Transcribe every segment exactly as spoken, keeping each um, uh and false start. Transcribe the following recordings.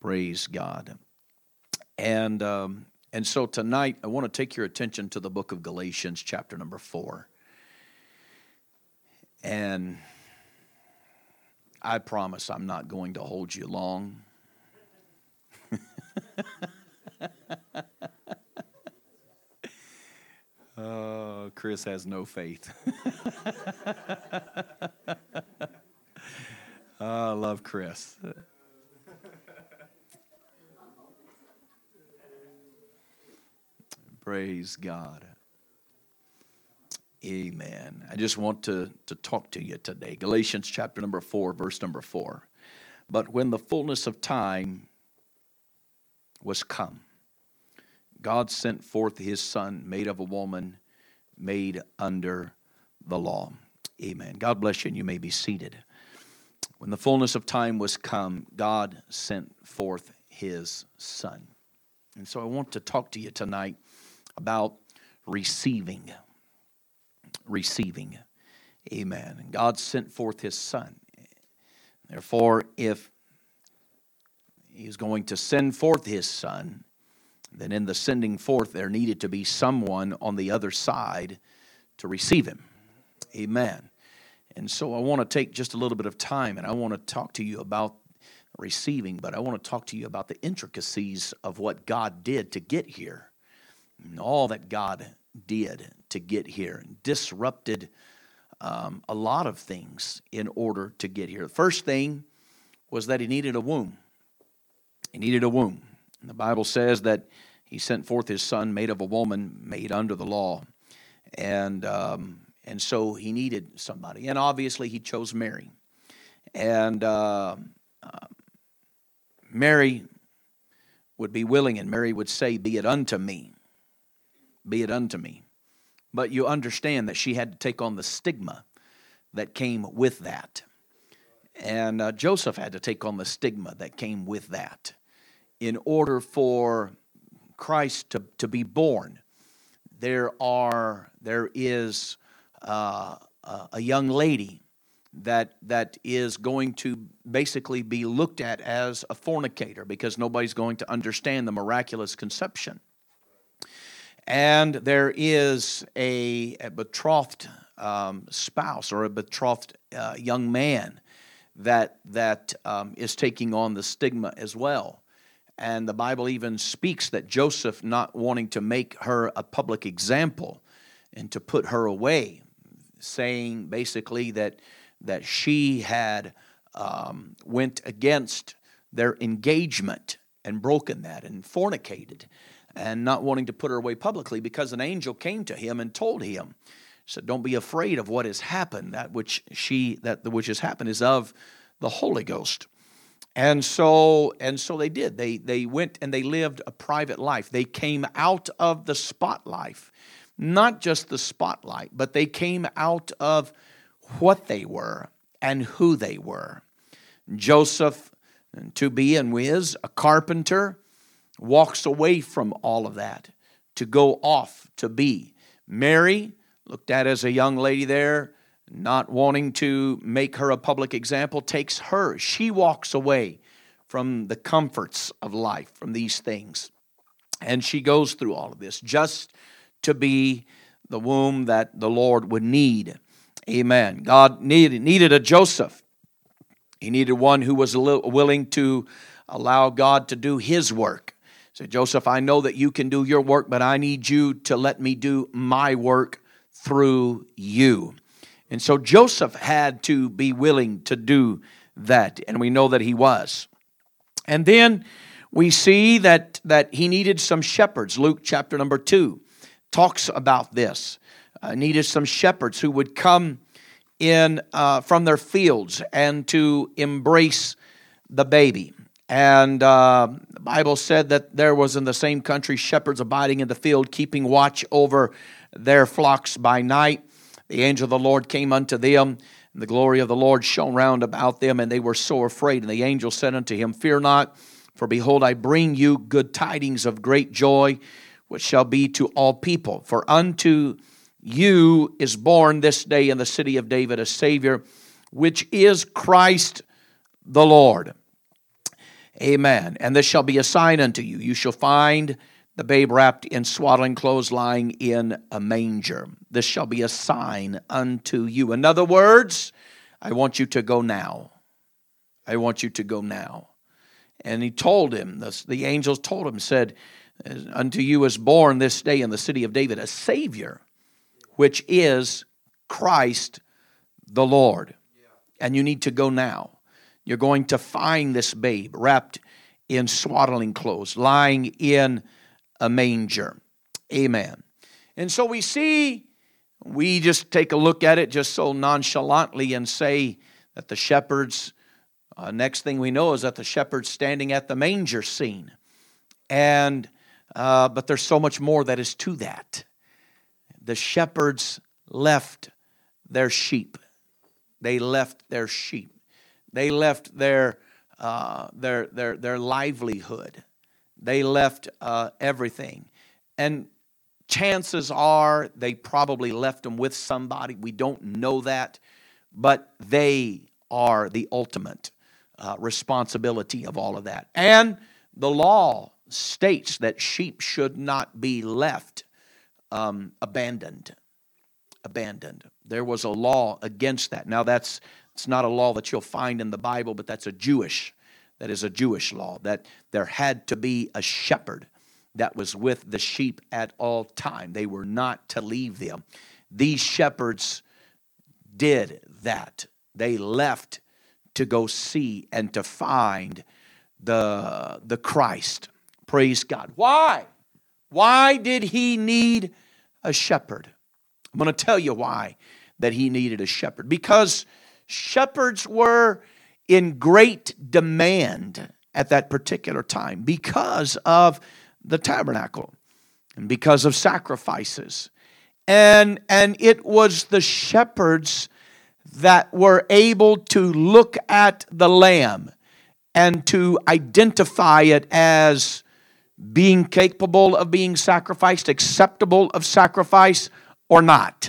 Praise God. And um, and so tonight I want to take your attention to the book of Galatians, chapter number four. And I promise I'm not going to hold you long. Oh, Chris has no faith. Oh, I love Chris. Praise God. Amen. I just want to, to talk to you today. Galatians chapter number four, verse number four. But when the fullness of time was come, God sent forth his Son, made of a woman, made under the law. Amen. God bless you, and you may be seated. When the fullness of time was come, God sent forth his Son. And so I want to talk to you tonight about receiving. Receiving. Amen. And God sent forth his Son. Therefore, if he's going to send forth his Son, then in the sending forth there needed to be someone on the other side to receive him. Amen. And so I want to take just a little bit of time, and I want to talk to you about receiving, but I want to talk to you about the intricacies of what God did to get here, and all that God did to get here, and disrupted um, a lot of things in order to get here. The first thing was that he needed a womb. He needed a womb. And the Bible says that he sent forth his Son, made of a woman, made under the law. And um, and so he needed somebody. And obviously he chose Mary. And uh, uh, Mary would be willing, and Mary would say, "Be it unto me. Be it unto me." But you understand that she had to take on the stigma that came with that. And uh, Joseph had to take on the stigma that came with that. In order for Christ to, to be born, there are there is uh, a young lady that that is going to basically be looked at as a fornicator, because nobody's going to understand the miraculous conception. And there is a, a betrothed um, spouse or a betrothed uh, young man that that um, is taking on the stigma as well. And the Bible even speaks that Joseph, not wanting to make her a public example and to put her away, saying basically that that she had um, went against their engagement and broken that and fornicated, and not wanting to put her away publicly, because an angel came to him and told him, said, "Don't be afraid of what has happened. That which she that which has happened is of the Holy Ghost." And so and so they did. They they went and they lived a private life. They came out of the spotlight, not just the spotlight, but they came out of what they were and who they were. Joseph, to be and was a carpenter, walks away from all of that to go off to be. Mary, looked at as a young lady there, not wanting to make her a public example, takes her. She walks away from the comforts of life, from these things. And she goes through all of this just to be the womb that the Lord would need. Amen. God needed, needed a Joseph. He needed one who was willing to allow God to do his work. Say, "Joseph, I know that you can do your work, but I need you to let me do my work through you." And so Joseph had to be willing to do that, and we know that he was. And then we see that, that he needed some shepherds. Luke chapter number two talks about this. Uh, needed some shepherds who would come in uh, from their fields and to embrace the baby. And uh, the Bible said that there was in the same country shepherds abiding in the field, keeping watch over their flocks by night. The angel of the Lord came unto them, and the glory of the Lord shone round about them, and they were so afraid. And the angel said unto him, "Fear not, for behold, I bring you good tidings of great joy, which shall be to all people. For unto you is born this day in the city of David a Savior, which is Christ the Lord." Amen. And this shall be a sign unto you. You shall find the babe wrapped in swaddling clothes, lying in a manger. This shall be a sign unto you. In other words, I want you to go now. I want you to go now. And he told him, the, the angels told him, said, unto you is born this day in the city of David a Savior, which is Christ the Lord. And you need to go now. You're going to find this babe wrapped in swaddling clothes, lying in a manger. Amen. And so we see, we just take a look at it just so nonchalantly and say that the shepherds, uh, next thing we know is that the shepherds standing at the manger scene. And, uh, but there's so much more that is to that. The shepherds left their sheep. They left their sheep. They left their, uh, their, their, their livelihood. They left uh, everything. And chances are they probably left them with somebody. We don't know that. But they are the ultimate uh, responsibility of all of that. And the law states that sheep should not be left um, abandoned. Abandoned. There was a law against that. Now that's it's not a law that you'll find in the Bible, but that's a Jewish That is a Jewish law, that there had to be a shepherd that was with the sheep at all time. They were not to leave them. These shepherds did that. They left to go see and to find the, the Christ. Praise God. Why? Why did he need a shepherd? I'm going to tell you why that he needed a shepherd. Because shepherds were in great demand at that particular time because of the tabernacle and because of sacrifices. And, and it was the shepherds that were able to look at the lamb and to identify it as being capable of being sacrificed, acceptable of sacrifice or not.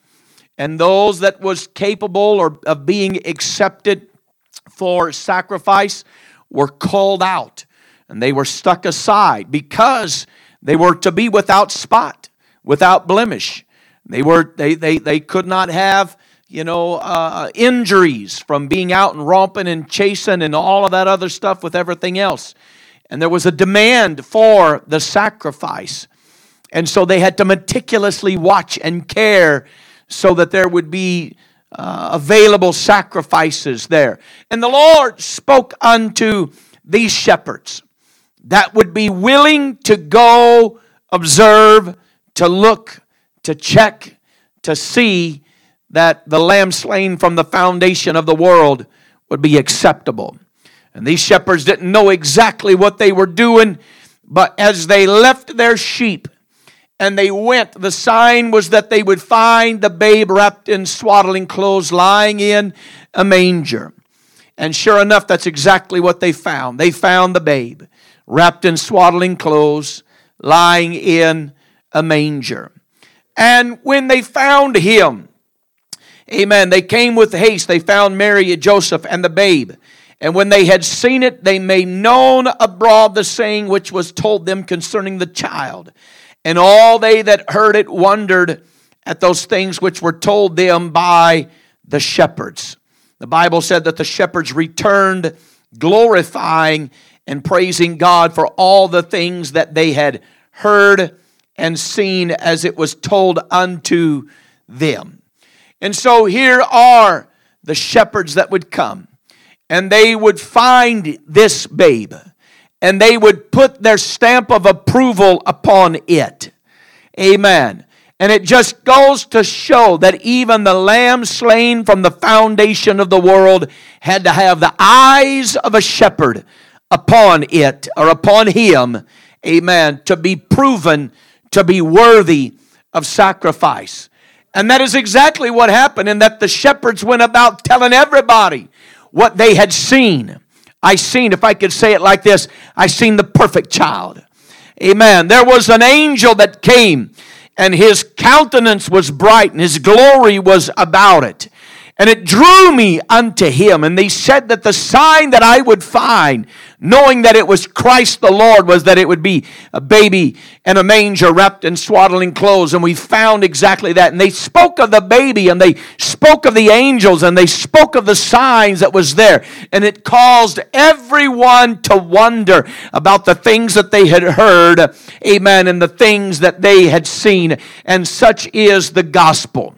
And those that was capable or of being accepted for sacrifice were called out, and they were stuck aside because they were to be without spot, without blemish. They were they they they could not have you know uh, injuries from being out and romping and chasing and all of that other stuff with everything else. And there was a demand for the sacrifice, and so they had to meticulously watch and care so that there would be Uh, available sacrifices there. And the Lord spoke unto these shepherds that would be willing to go observe, to look, to check, to see that the lamb slain from the foundation of the world would be acceptable. And these shepherds didn't know exactly what they were doing, but as they left their sheep and they went, the sign was that they would find the babe wrapped in swaddling clothes, lying in a manger. And sure enough, that's exactly what they found. They found the babe wrapped in swaddling clothes, lying in a manger. And when they found him, amen, they came with haste. They found Mary and Joseph and the babe. And when they had seen it, they made known abroad the saying which was told them concerning the child. And all they that heard it wondered at those things which were told them by the shepherds. The Bible said that the shepherds returned glorifying and praising God for all the things that they had heard and seen as it was told unto them. And so here are the shepherds that would come, and they would find this babe, and they would put their stamp of approval upon it. Amen. And it just goes to show that even the lamb slain from the foundation of the world had to have the eyes of a shepherd upon it, or upon him, amen, to be proven to be worthy of sacrifice. And that is exactly what happened, in that the shepherds went about telling everybody what they had seen. I seen, if I could say it like this, I seen the perfect child. Amen. There was an angel that came, and his countenance was bright, and his glory was about it. And it drew me unto him. And they said that the sign that I would find, knowing that it was Christ the Lord, was that it would be a baby in a manger wrapped in swaddling clothes. And we found exactly that. And they spoke of the baby, and they spoke of the angels, and they spoke of the signs that was there. And it caused everyone to wonder about the things that they had heard, amen, and the things that they had seen. And such is the gospel.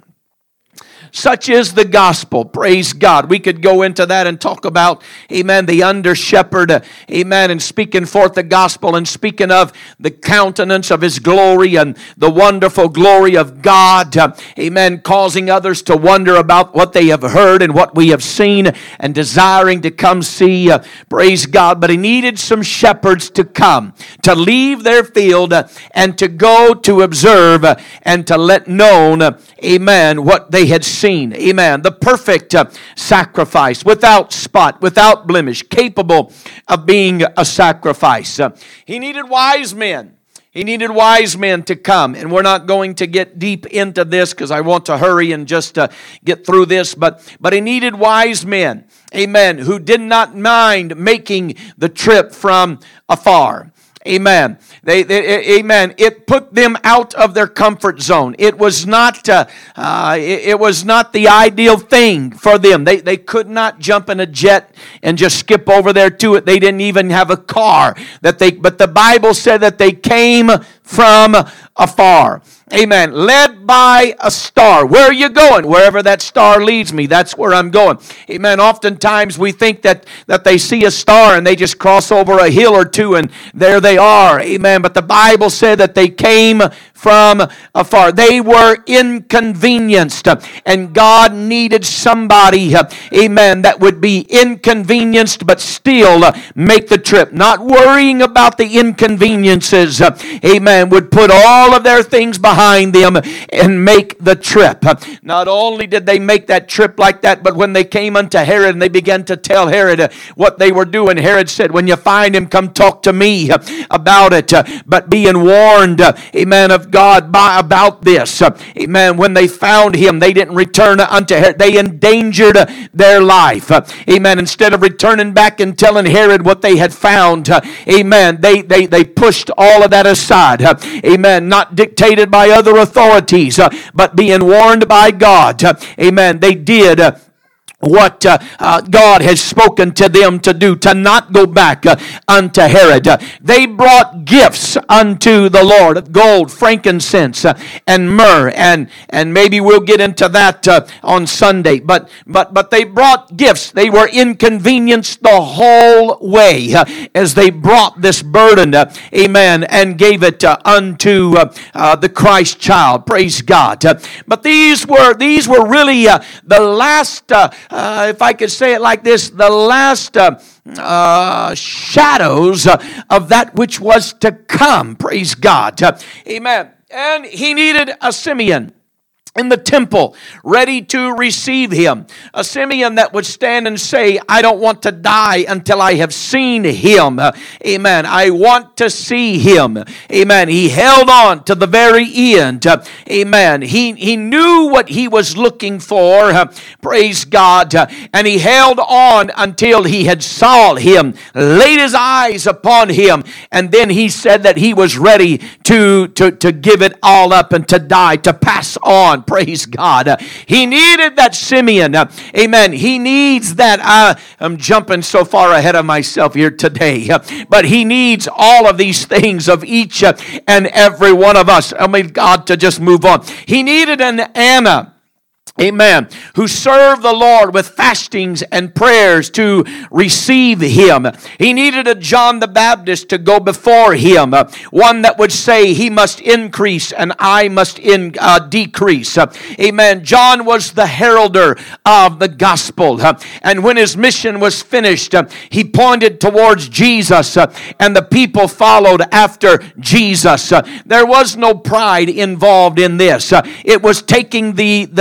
Such is the gospel. Praise God. We could go into that and talk about, amen, the under shepherd, uh, amen, and speaking forth the gospel and speaking of the countenance of his glory and the wonderful glory of God, uh, amen, causing others to wonder about what they have heard and what we have seen and desiring to come see. Uh, praise God. But he needed some shepherds to come, to leave their field uh, and to go to observe uh, and to let known, uh, amen, what they had seen. Amen. The perfect uh, sacrifice, without spot, without blemish, capable of being a sacrifice. Uh, he needed wise men. He needed wise men to come. And we're not going to get deep into this because I want to hurry and just uh, get through this. But, but he needed wise men, amen, who did not mind making the trip from afar. Amen. They, they, amen. It put them out of their comfort zone. It was not. Uh, uh, it, it was not the ideal thing for them. They they could not jump in a jet and just skip over there to it. They didn't even have a car that they. But the Bible said that they came from afar. Amen. Led by a star. Where are you going? Wherever that star leads me, that's where I'm going. Amen. Oftentimes we think that, that they see a star and they just cross over a hill or two and there they are. Amen. But the Bible said that they came from afar. They were inconvenienced. And God needed somebody, amen, that would be inconvenienced but still make the trip. Not worrying about the inconveniences. Amen. Would put all of their things behind them and make the trip. Not only did they make that trip like that, but when they came unto Herod and they began to tell Herod what they were doing, Herod said, when you find him, come talk to me about it. But being warned, amen, of God by, about this. Amen. When they found him, they didn't return unto Herod. They endangered their life. Amen. Instead of returning back and telling Herod what they had found, amen, they, they, they pushed all of that aside. Amen. Not dictated by other authorities, but being warned by God. Amen. They did what uh, uh, God has spoken to them to do, to not go back uh, unto Herod. Uh, they brought gifts unto the Lord, gold, frankincense, uh, and myrrh, and and maybe we'll get into that uh, on Sunday. But but but they brought gifts. They were inconvenienced the whole way uh, as they brought this burden, uh, amen, and gave it uh, unto uh, uh, the Christ child. Praise God. Uh, but these were these were really uh, the last. Uh, Uh, if I could say it like this, the last uh, uh, shadows uh, of that which was to come. Praise God. Uh, amen. And he needed a Simeon in the temple, ready to receive him. A Simeon that would stand and say, I don't want to die until I have seen him. Uh, amen. I want to see him. Amen. He held on to the very end. Uh, amen. He, he knew what he was looking for. Uh, praise God. Uh, and he held on until he had saw him, laid his eyes upon him, and then he said that he was ready to, to, to give it all up and to die, to pass on. Praise God. Uh, he needed that Simeon. Uh, amen. He needs that. Uh, I'm jumping so far ahead of myself here today. Uh, but he needs all of these things of each uh, and every one of us. I mean, God, to just move on. He needed an Anna. Amen. Who served the Lord with fastings and prayers to receive him. He needed a John the Baptist to go before him. One that would say he must increase and I must in, uh, decrease. Amen. John was the heralder of the gospel. And when his mission was finished, he pointed towards Jesus and the people followed after Jesus. There was no pride involved in this. It was taking the, the, the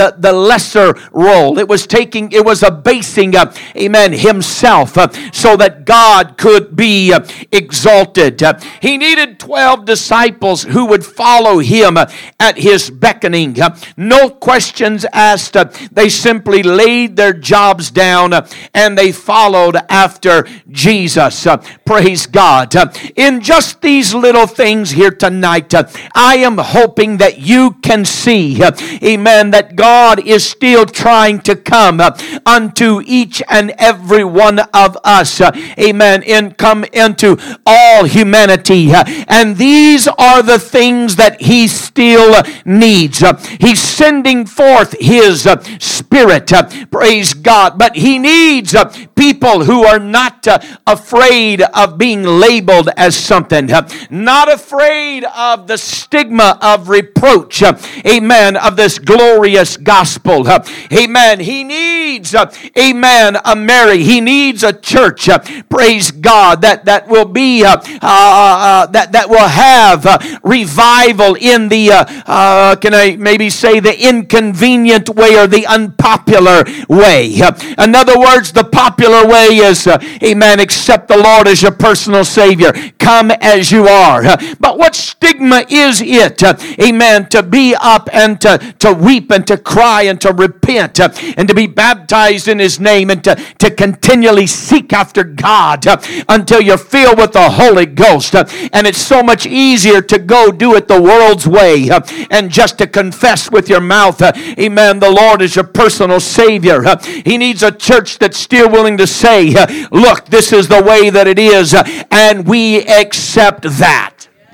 lesser role. It was taking, it was abasing, uh, amen, himself uh, so that God could be uh, exalted. Uh, he needed twelve disciples who would follow him uh, at his beckoning. Uh, no questions asked. Uh, they simply laid their jobs down uh, and they followed after Jesus. Uh, praise God. Uh, in just these little things here tonight, uh, I am hoping that you can see, uh, amen, that God is still trying to come uh, unto each and every one of us, uh, amen, and come into all humanity. Uh, and these are the things that he still uh, needs. Uh, he's sending forth his uh, spirit, uh, praise God, but he needs uh, people who are not uh, afraid of being labeled as something, uh, not afraid of the stigma of reproach, uh, amen, of this glorious gospel. Uh, amen. He needs, uh, amen, a Mary. He needs a church, uh, praise God, that, that will be, uh, uh, uh, that, that will have uh, revival in the, uh, uh, can I maybe say the inconvenient way or the unpopular way. Uh, in other words, the popular way is, uh, amen, accept the Lord as your personal Savior. Come as you are. Uh, but what stigma is it, uh, amen, to be up and to, to weep and to cry and to repent uh, and to be baptized in His name and to, to continually seek after God uh, until you're filled with the Holy Ghost. Uh, and it's so much easier to go do it the world's way uh, and just to confess with your mouth, uh, amen, the Lord is your personal Savior. Uh, he needs a church that's still willing to say, uh, look, this is the way that it is, uh, and we accept that.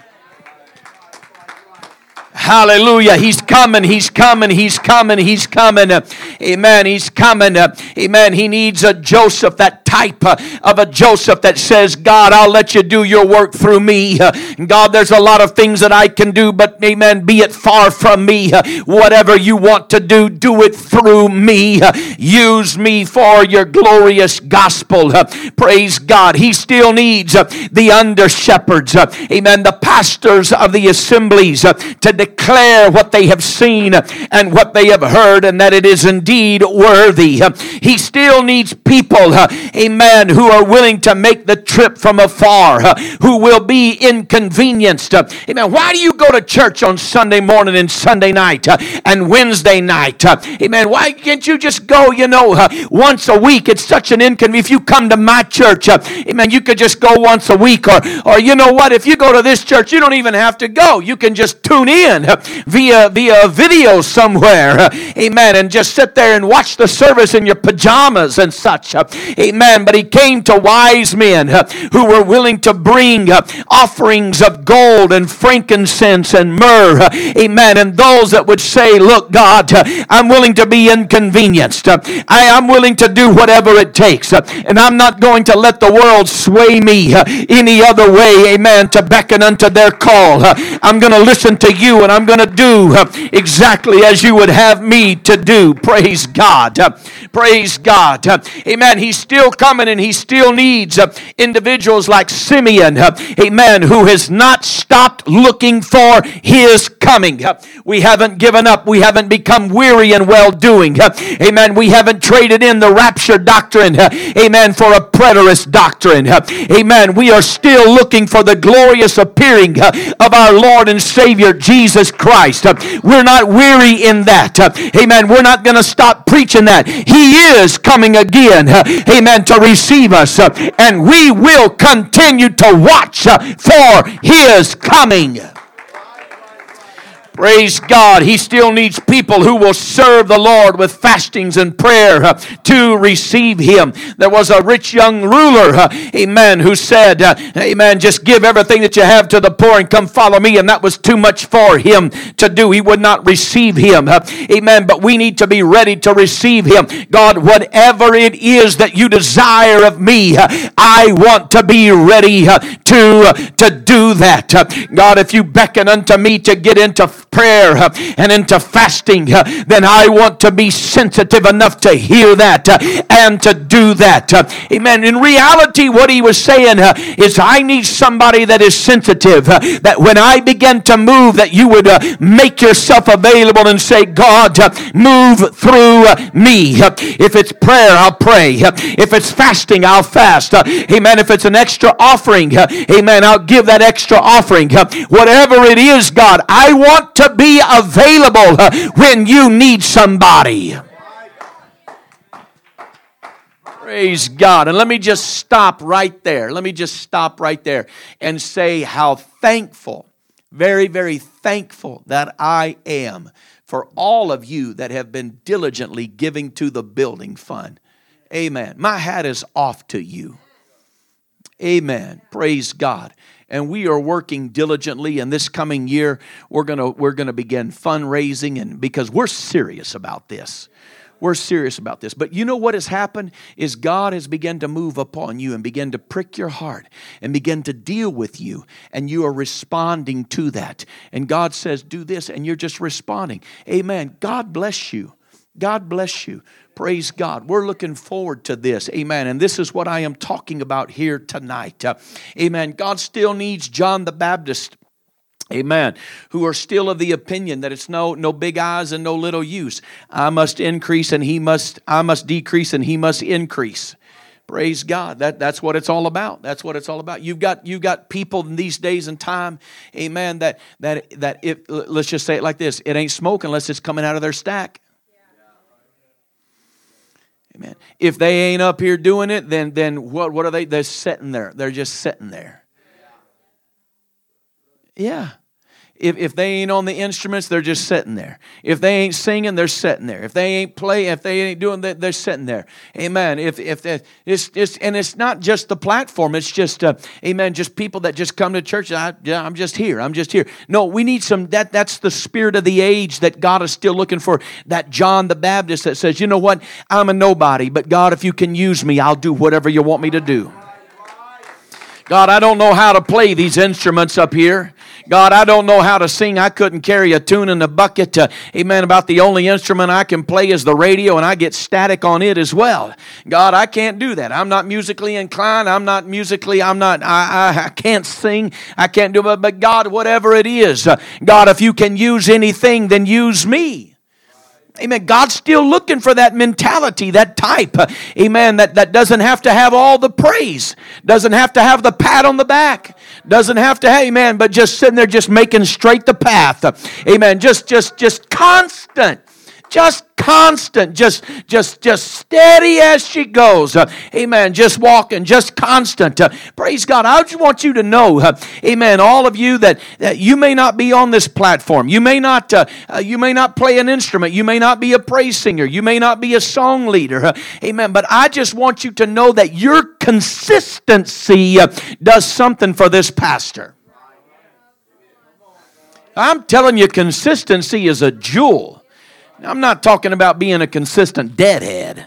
Hallelujah. He's coming. He's coming. He's coming. He's coming. Amen. He's coming. Amen. He needs a Joseph, that type of a Joseph that says, God, I'll let you do your work through me. God, there's a lot of things that I can do, but amen, be it far from me. Whatever you want to do, do it through me. Use me for your glorious gospel. Praise God. He still needs the under shepherds. Amen. The pastors of the assemblies to declare what they have seen and what they have heard, and that it is indeed worthy. He still needs people, amen, who are willing to make the trip from afar, who will be inconvenienced. Amen. Why do you go to church on Sunday morning and Sunday night and Wednesday night? Amen. Why can't you just go, you know, once a week? It's such an inconvenience. If you come to my church, amen, you could just go once a week, or, or you know what, if you go to this church, you don't even have to go. You can just tune in via via video somewhere, amen, and just sit there and watch the service in your pajamas and such, amen. But he came to wise men who were willing to bring offerings of gold and frankincense and myrrh, amen, and those that would say, look, God, I'm willing to be inconvenienced. I am willing to do whatever it takes, and I'm not going to let the world sway me any other way, amen, to beckon unto their call. I'm going to listen to you, and I'm going to do exactly as you would have me to do. Praise God. Praise God. Amen. He's still coming, and he still needs individuals like Simeon, amen, who has not stopped looking for his coming. We haven't given up. We haven't become weary in well-doing. Amen. We haven't traded in the rapture doctrine, amen, for a preterist doctrine. Amen. We are still looking for the glorious appearing of our Lord and Savior Jesus Christ. We're not weary in that. Amen. We're not going to stop preaching that. He is coming again. Amen. To receive us. And we will continue to watch for his coming. Praise God. He still needs people who will serve the Lord with fastings and prayer uh, to receive him. There was a rich young ruler, uh, amen, who said, uh, amen, just give everything that you have to the poor and come follow me. And that was too much for him to do. He would not receive him. Uh, amen. But we need to be ready to receive him. God, whatever it is that you desire of me, uh, I want to be ready uh, to, uh, to do that. Uh, God, if you beckon unto me to get into prayer uh, and into fasting, uh, then I want to be sensitive enough to hear that uh, and to do that. Uh, amen. In reality, what he was saying uh, is I need somebody that is sensitive, uh, that when I begin to move, that you would uh, make yourself available and say, God, uh, move through uh, me. Uh, if it's prayer, I'll pray. Uh, if it's fasting, I'll fast. Uh, amen. If it's an extra offering, uh, amen, I'll give that extra offering. Uh, whatever it is, God, I want to be available uh, when you need somebody. Praise God. And let me just stop right there. Let me just stop right there and say how thankful, very, very thankful that I am for all of you that have been diligently giving to the building fund. Amen. My hat is off to you. Amen. Praise God. And we are working diligently, and this coming year we're gonna we're gonna begin fundraising, and because we're serious about this. We're serious about this. But you know what has happened is God has begun to move upon you and begin to prick your heart and begin to deal with you. And you are responding to that. And God says, do this. And you're just responding. Amen. God bless you. God bless you. Praise God. We're looking forward to this. Amen. And this is what I am talking about here tonight. Uh, amen. God still needs John the Baptist. Amen. Who are still of the opinion that it's no no big eyes and no little use. I must increase and he must I must decrease and he must increase. Praise God. That that's what it's all about. That's what it's all about. You've got you've got people in these days and time, amen, that that that if let's just say it like this, it ain't smoke unless it's coming out of their stack. Amen. If they ain't up here doing it, then then what what are they? They're sitting there. They're just sitting there. Yeah. If if they ain't on the instruments, they're just sitting there. If they ain't singing, they're sitting there. If they ain't playing, if they ain't doing that, they're sitting there. Amen. If if they, it's it's and it's not just the platform. It's just uh, amen. Just people that just come to church. I, yeah, I'm just here. I'm just here. No, we need some. That that's the spirit of the age that God is still looking for. That John the Baptist that says, you know what? I'm a nobody, but God, if you can use me, I'll do whatever you want me to do. God, I don't know how to play these instruments up here. God, I don't know how to sing. I couldn't carry a tune in a bucket. Uh, amen. About the only instrument I can play is the radio, and I get static on it as well. God, I can't do that. I'm not musically inclined. I'm not musically, I'm not, I, I, I can't sing. I can't do it. But God, whatever it is, uh, God, if you can use anything, then use me. Amen. God's still looking for that mentality, that type. Uh, amen. That, that doesn't have to have all the praise. Doesn't have to have the pat on the back. Doesn't have to, hey, amen, but just sitting there just making straight the path. Uh, amen. Just, just, just constant. Just constant, just just just steady as she goes. Uh, amen. Just walking, just constant. Uh, praise God. I just want you to know, uh, amen, all of you that, that you may not be on this platform. You may not uh, uh, you may not play an instrument. You may not be a praise singer. You may not be a song leader. Uh, amen. But I just want you to know that your consistency uh, does something for this pastor. I'm telling you, consistency is a jewel. I'm not talking about being a consistent deadhead.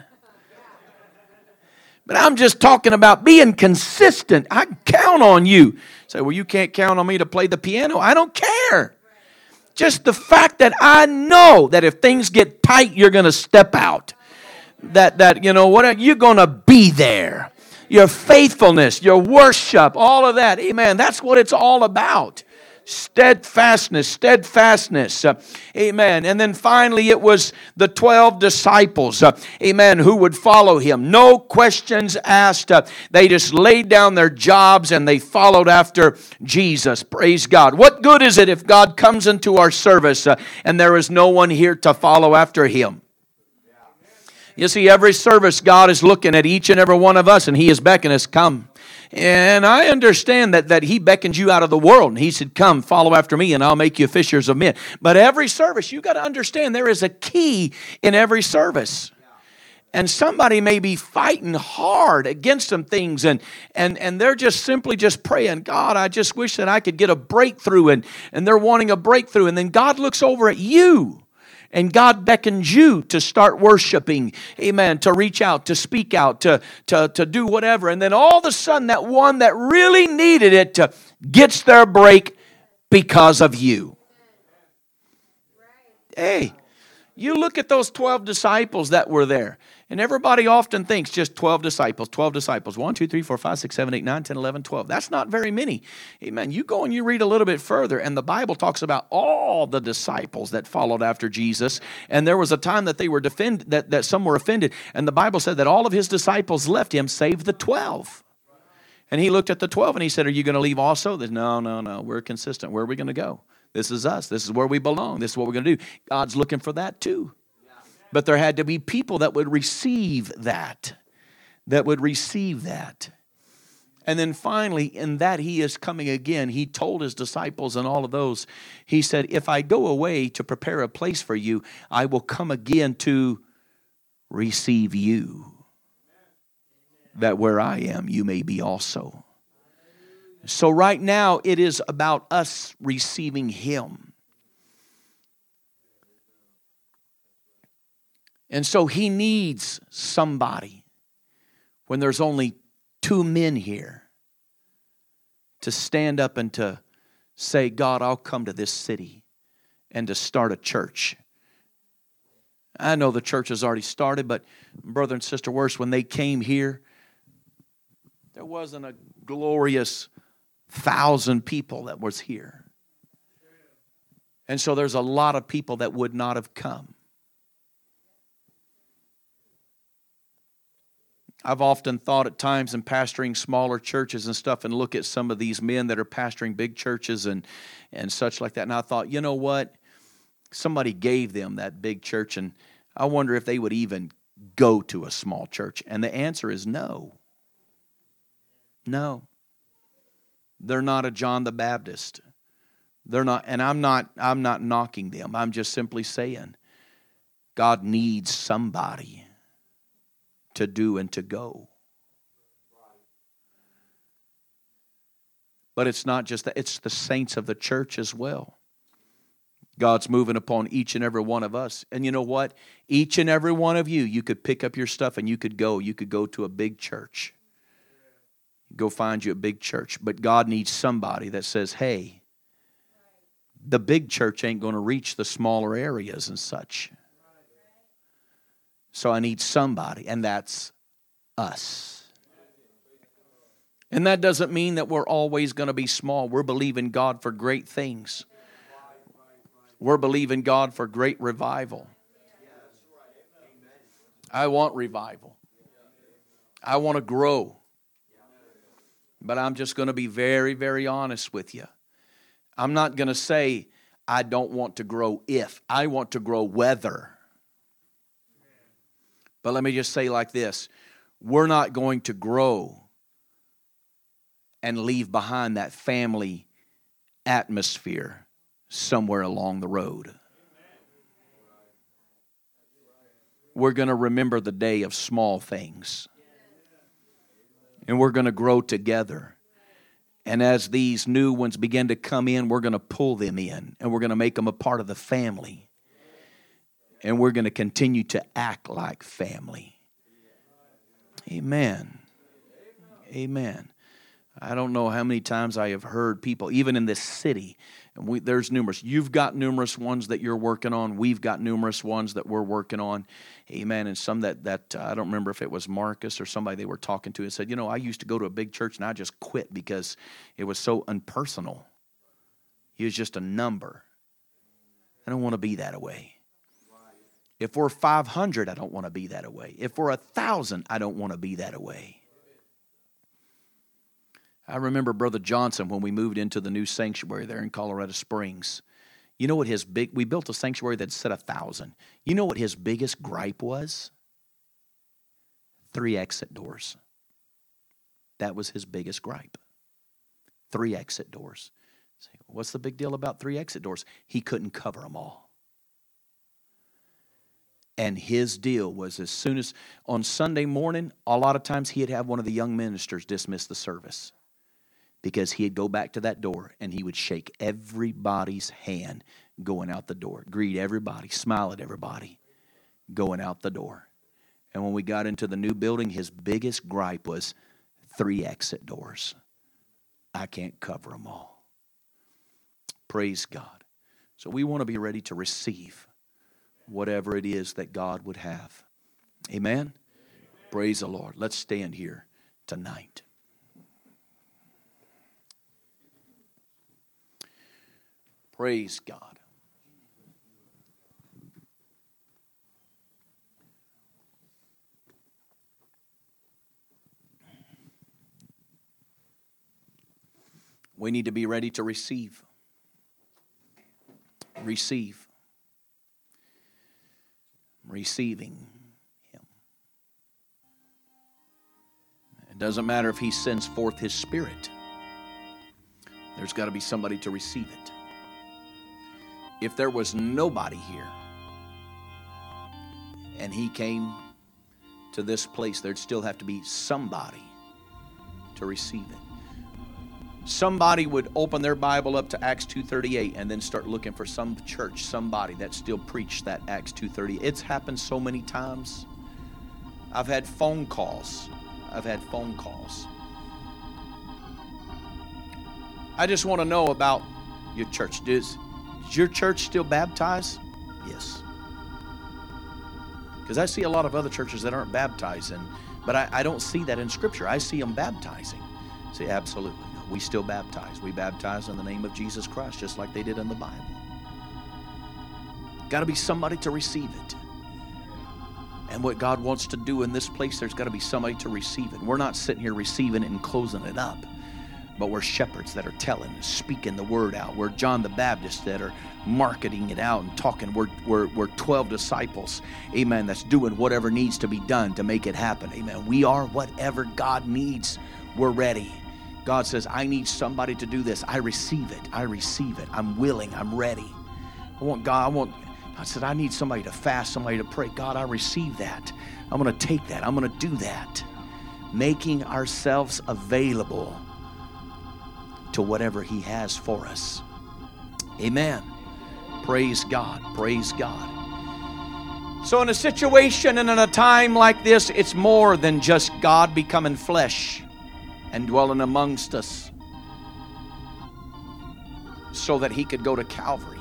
But I'm just talking about being consistent. I count on you. Say, well, you can't count on me to play the piano. I don't care. Just the fact that I know that if things get tight, you're going to step out. That, that you know, what you're going to be there. Your faithfulness, your worship, all of that. Amen. That's what it's all about. Steadfastness, steadfastness, uh, amen. And then finally it was the twelve disciples, uh, amen, who would follow him. No questions asked. Uh, they just laid down their jobs and they followed after Jesus. Praise God. What good is it if God comes into our service uh, and there is no one here to follow after him? You see, every service God is looking at each and every one of us and he is beckoning us, come. And I understand that, that he beckons you out of the world. And he said, come, follow after me, and I'll make you fishers of men. But every service, you got to understand there is a key in every service. And somebody may be fighting hard against some things, and, and, and they're just simply just praying, God, I just wish that I could get a breakthrough. And, and they're wanting a breakthrough. And then God looks over at you. And God beckons you to start worshiping, amen, to reach out, to speak out, to, to, to do whatever. And then all of a sudden, that one that really needed it to, gets their break because of you. Hey, you look at those twelve disciples that were there. And everybody often thinks just twelve disciples, twelve disciples. one, two, three, four, five, six, seven, eight, nine, ten, eleven, twelve. That's not very many. Amen. You go and you read a little bit further, and the Bible talks about all the disciples that followed after Jesus. And there was a time that they were defend, that, that some were offended. And the Bible said that all of his disciples left him, save the twelve. And he looked at the twelve and he said, are you going to leave also? They said, no, no, no. We're consistent. Where are we going to go? This is us. This is where we belong. This is what we're going to do. God's looking for that too. But there had to be people that would receive that, that would receive that. And then finally, in that he is coming again, he told his disciples and all of those, he said, if I go away to prepare a place for you, I will come again to receive you, that where I am, you may be also. So right now, it is about us receiving him. And so he needs somebody when there's only two men here to stand up and to say, God, I'll come to this city and to start a church. I know the church has already started, but brother and sister Worse, when they came here, there wasn't a glorious thousand people that was here. And so there's a lot of people that would not have come. I've often thought at times in pastoring smaller churches and stuff and look at some of these men that are pastoring big churches and, and such like that. And I thought, you know what? Somebody gave them that big church, and I wonder if they would even go to a small church. And the answer is no. No. They're not a John the Baptist. They're not, and I'm not, I'm not knocking them. I'm just simply saying God needs somebody to do and to go. But it's not just that, it's the saints of the church as well. God's moving upon each and every one of us. And you know what? Each and every one of you, you could pick up your stuff and you could go. You could go to a big church. Go find you a big church. But God needs somebody that says, hey, the big church ain't going to reach the smaller areas and such. So I need somebody, and that's us. And that doesn't mean that we're always going to be small. We're believing God for great things. We're believing God for great revival. I want revival. I want to grow. But I'm just going to be very, very honest with you. I'm not going to say I don't want to grow if. I want to grow whether. But let me just say like this. We're not going to grow and leave behind that family atmosphere somewhere along the road. We're going to remember the day of small things. And we're going to grow together. And as these new ones begin to come in, we're going to pull them in. And we're going to make them a part of the family. And we're going to continue to act like family. Amen. Amen. I don't know how many times I have heard people, even in this city, and we, there's numerous. You've got numerous ones that you're working on. We've got numerous ones that we're working on. Amen. And some that, that uh, I don't remember if it was Marcus or somebody they were talking to and said, you know, I used to go to a big church and I just quit because it was so impersonal. He was just a number. I don't want to be that way. If we're five hundred, I don't want to be that way. If we're one thousand, I don't want to be that way. I remember Brother Johnson when we moved into the new sanctuary there in Colorado Springs. You know what his big, we built a sanctuary that said a thousand. You know what his biggest gripe was? Three exit doors. That was his biggest gripe. Three exit doors. What's the big deal about three exit doors? He couldn't cover them all. And his deal was as soon as, on Sunday morning, a lot of times he'd have one of the young ministers dismiss the service. Because he'd go back to that door and he would shake everybody's hand going out the door. Greet everybody, smile at everybody going out the door. And when we got into the new building, his biggest gripe was three exit doors. I can't cover them all. Praise God. So we want to be ready to receive. whatever it is that God would have. Amen? Praise the Lord. Let's stand here tonight. Praise God. We need to be ready to receive. Receive. Receiving Him. It doesn't matter if He sends forth His Spirit. There's got to be somebody to receive it. If there was nobody here and He came to this place, there'd still have to be somebody to receive it. Somebody would open their Bible up to Acts two thirty-eight and then start looking for some church, somebody that still preached that Acts two thirty-eight. It's happened so many times. I've had phone calls. I've had phone calls. I just want to know about your church. Does, does your church still baptize? Yes. Because I see a lot of other churches that aren't baptizing, but I, I don't see that in Scripture. I see them baptizing. See, absolutely. We still baptize. We baptize in the name of Jesus Christ, just like they did in the Bible. Got to be somebody to receive it. And what God wants to do in this place, there's got to be somebody to receive it. We're not sitting here receiving it and closing it up, but we're shepherds that are telling, speaking the word out. We're John the Baptist that are marketing it out and talking. We're, we're, we're twelve disciples, amen, that's doing whatever needs to be done to make it happen, amen. We are whatever God needs. We're ready. God says, I need somebody to do this. I receive it. I receive it. I'm willing. I'm ready. I want God, I want, I said, I need somebody to fast, somebody to pray. God, I receive that. I'm going to take that. I'm going to do that. Making ourselves available to whatever He has for us. Amen. Praise God. Praise God. So in a situation and in a time like this, it's more than just God becoming flesh and dwelling amongst us so that He could go to Calvary.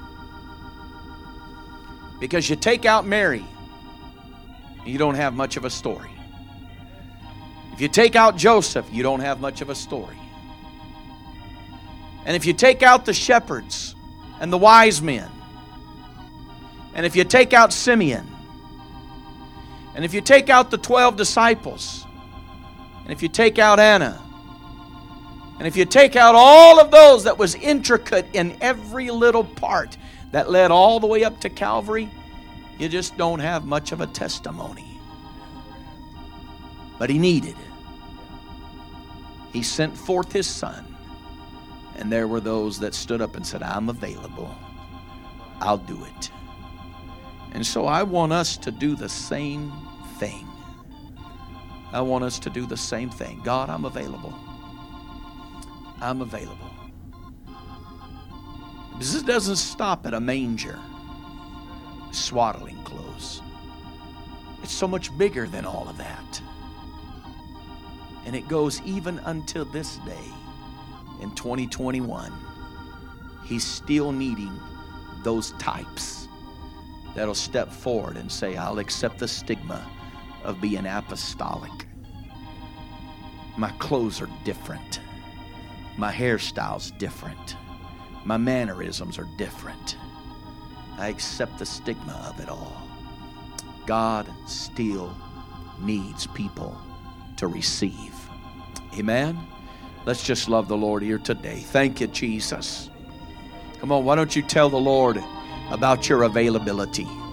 Because you take out Mary, you don't have much of a story. If you take out Joseph, you don't have much of a story. And if you take out the shepherds and the wise men, and if you take out Simeon, and if you take out the twelve disciples, and if you take out Anna, and if you take out all of those that was intricate in every little part that led all the way up to Calvary, you just don't have much of a testimony. But He needed. He sent forth His Son, and there were those that stood up and said, I'm available. I'll do it. And so I want us to do the same thing. I want us to do the same thing. God, I'm available. I'm available. This doesn't stop at a manger, swaddling clothes. It's so much bigger than all of that. And it goes even until this day in twenty twenty-one. He's still needing those types that'll step forward and say, I'll accept the stigma of being apostolic. My clothes are different. My hairstyle's different. My mannerisms are different. I accept the stigma of it all. God still needs people to receive. Amen? Let's just love the Lord here today. Thank you, Jesus. Come on, why don't you tell the Lord about your availability?